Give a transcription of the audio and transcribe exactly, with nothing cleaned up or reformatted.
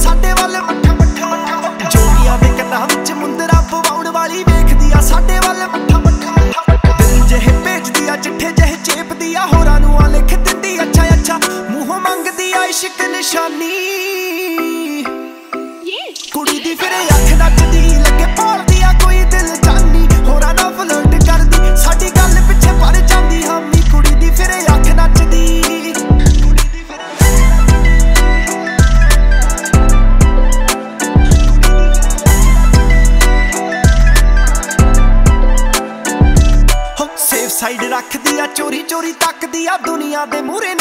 ਸਾਡੇ ਵੱਲ ਮੱਠਾ ਮੱਠਾ। ਜੋਗੀਆਂ ਦੇ ਕੰਨਾਂ ਵਿੱਚ ਮੁੰਦਰਾ ਪਵਾਉਣ ਵਾਲੀ ਵੇਖਦੀ ਆ ਸਾਡੇ ਵੱਲ ਮੱਠਾ ਮੱਠਾ। ਦਿਲ ਜਿਹੇ ਭੇਜਦੀ ਆ ਚਿੱਠੇ ਜਿਹੇ ਚੇਪਦੀ ਆ ਹੋਰਾਂ ਨੂੰ ਆ ਲਿਖ ਦਿੰਦੀ ਅੱਛਾ ਅੱਛਾ। ਮੂੰਹੋਂ ਮੰਗਦੀ ਆ ਇਸ਼ਕ ਨਿਸ਼ਾਨੀ ਕੁੜੀ ਦੀ ਫਿਰ ਅੱਖ ਨੱਚਦੀ ਲੱਗੇ ਭਾਲਦੀ ਆ ਕੋਈ ਦਿਲ ਜਾਨੀ। ਹੋਰਾਂ ਨਾਲ ਫਲਰਟ ਕਰਦੀ ਸਾਡੀ ਗੱਲ ਪਿੱਛੇ ਪੜ ਜਾਂਦੀ ਹਾਮੀ ਕੁੜੀ ਦੀ ਫਿਰ ਅੱਖ ਨੱਚਦੀ। ਸੇਫ ਸਾਈਡ ਰੱਖਦੀ ਆ ਚੋਰੀ ਚੋਰੀ ਤੱਕਦੀ ਆ ਦੁਨੀਆ ਦੇ ਮੂਹਰੇ